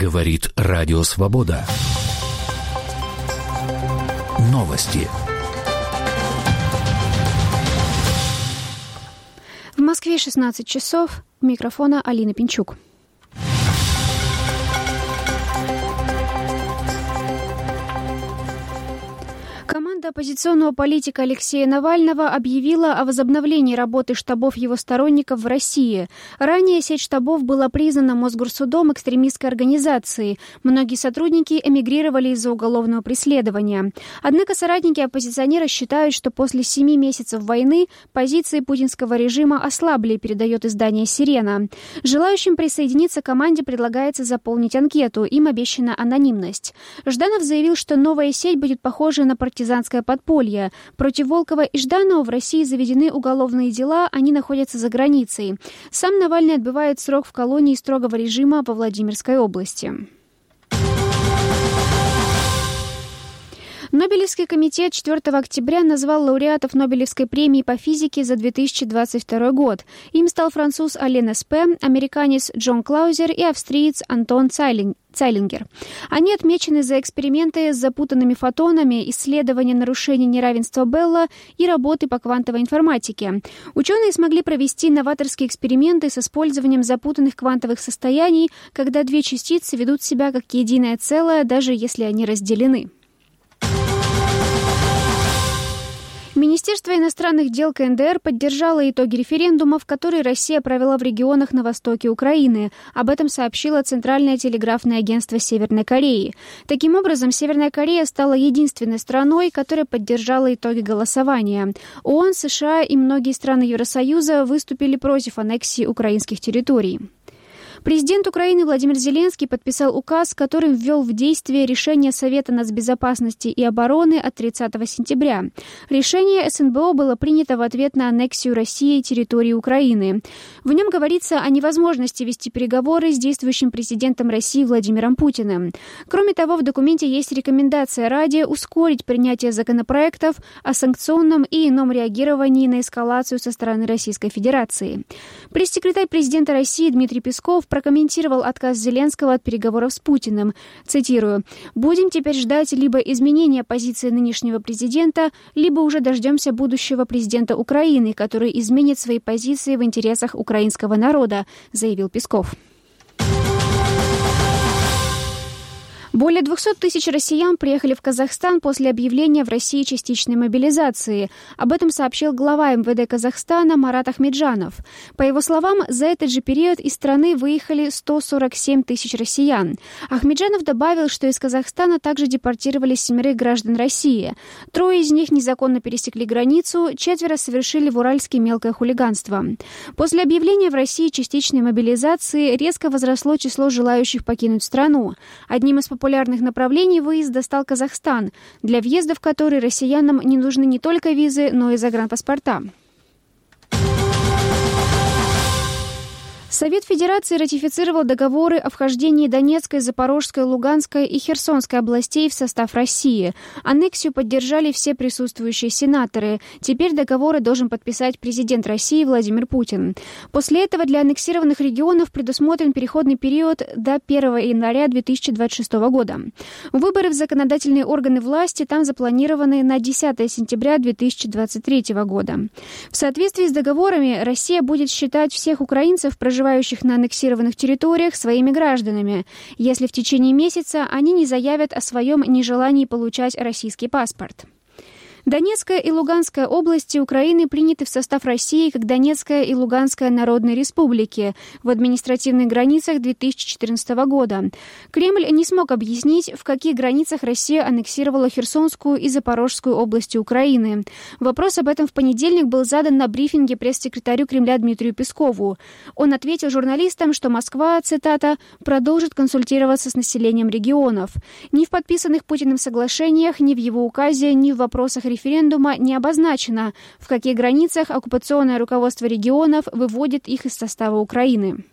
Говорит Радио Свобода. Новости. В Москве 16 часов. У микрофона Алина Пинчук. Команда оппозиционного политика Алексея Навального объявила о возобновлении работы штабов его сторонников в России. Ранее сеть штабов была признана Мосгорсудом экстремистской организацией. Многие сотрудники эмигрировали из-за уголовного преследования. Однако соратники оппозиционера считают, что после 7 месяцев войны позиции путинского режима ослабли, передает издание «Сирена». Желающим присоединиться к команде предлагается заполнить анкету. Им обещана анонимность. Жданов заявил, что новая сеть будет похожа на партизанское подполье. Против Волкова и Жданова в России заведены уголовные дела, они находятся за границей. Сам Навальный отбывает срок в колонии строгого режима во Владимирской области. Нобелевский комитет 4 октября назвал лауреатов Нобелевской премии по физике за 2022 год. Им стал француз Ален Эспе, американец Джон Клаузер и австриец Антон Цайлингер. Они отмечены за эксперименты с запутанными фотонами, исследования нарушений неравенства Белла и работы по квантовой информатике. Ученые смогли провести новаторские эксперименты с использованием запутанных квантовых состояний, когда две частицы ведут себя как единое целое, даже если они разделены. Министерство иностранных дел КНДР поддержало итоги референдумов, которые Россия провела в регионах на востоке Украины. Об этом сообщило Центральное телеграфное агентство Северной Кореи. Таким образом, Северная Корея стала единственной страной, которая поддержала итоги голосования. ООН, США и многие страны Евросоюза выступили против аннексии украинских территорий. Президент Украины Владимир Зеленский подписал указ, которым ввел в действие решение Совета нацбезопасности и обороны от 30 сентября. Решение СНБО было принято в ответ на аннексию России территории Украины. В нем говорится о невозможности вести переговоры с действующим президентом России Владимиром Путиным. Кроме того, в документе есть рекомендация Раде ускорить принятие законопроектов о санкционном и ином реагировании на эскалацию со стороны Российской Федерации. Пресс-секретарь президента России Дмитрий Песков прокомментировал отказ Зеленского от переговоров с Путиным. Цитирую: «Будем теперь ждать либо изменения позиции нынешнего президента, либо уже дождемся будущего президента Украины, который изменит свои позиции в интересах украинского народа», заявил Песков. Более 200 тысяч россиян приехали в Казахстан после объявления в России частичной мобилизации. Об этом сообщил глава МВД Казахстана Марат Ахмеджанов. По его словам, за этот же период из страны выехали 147 тысяч россиян. Ахмеджанов добавил, что из Казахстана также депортировали 7 граждан России. 3 из них незаконно пересекли границу, 4 совершили в Уральске мелкое хулиганство. После объявления в России частичной мобилизации резко возросло число желающих покинуть страну. Одним из популярных направлений выезда стал Казахстан, для въезда в который россиянам не нужны не только визы, но и загранпаспорта. Совет Федерации ратифицировал договоры о вхождении Донецкой, Запорожской, Луганской и Херсонской областей в состав России. Аннексию поддержали все присутствующие сенаторы. Теперь договоры должен подписать президент России Владимир Путин. После этого для аннексированных регионов предусмотрен переходный период до 1 января 2026 года. Выборы в законодательные органы власти там запланированы на 10 сентября 2023 года. В соответствии с договорами Россия будет считать всех украинцев, проживающих на аннексированных территориях, своими гражданами, если в течение месяца они не заявят о своем нежелании получать российский паспорт. Донецкая и Луганская области Украины приняты в состав России как Донецкая и Луганская народные республики в административных границах 2014 года. Кремль не смог объяснить, в каких границах Россия аннексировала Херсонскую и Запорожскую области Украины. Вопрос об этом в понедельник был задан на брифинге пресс-секретарю Кремля Дмитрию Пескову. Он ответил журналистам, что Москва, цитата, «продолжит консультироваться с населением регионов». Ни в подписанных Путиным соглашениях, ни в его указе, ни в вопросах референдума не обозначено, в каких границах оккупационное руководство регионов выводит их из состава Украины.